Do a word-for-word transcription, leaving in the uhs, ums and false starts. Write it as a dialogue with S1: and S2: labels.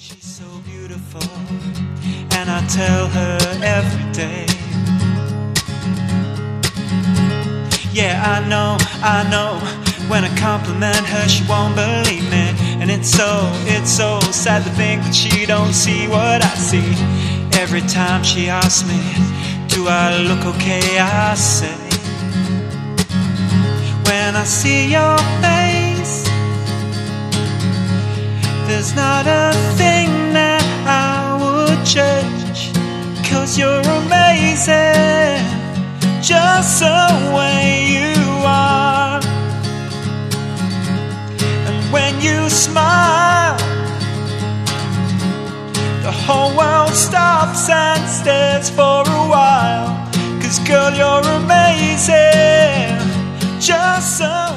S1: She's so beautiful, and I tell her every day. Yeah, I know, I know, when I compliment her she won't believe me. And it's so, it's so sad to think that she don't see what I see. Every time she asks me, do I look okay, I say, when I see your face, there's not a thing that I would change. 'Cause you're amazing, just the way you are. And when you smile, the whole world stops and stares for a while. 'Cause girl, you're amazing, just the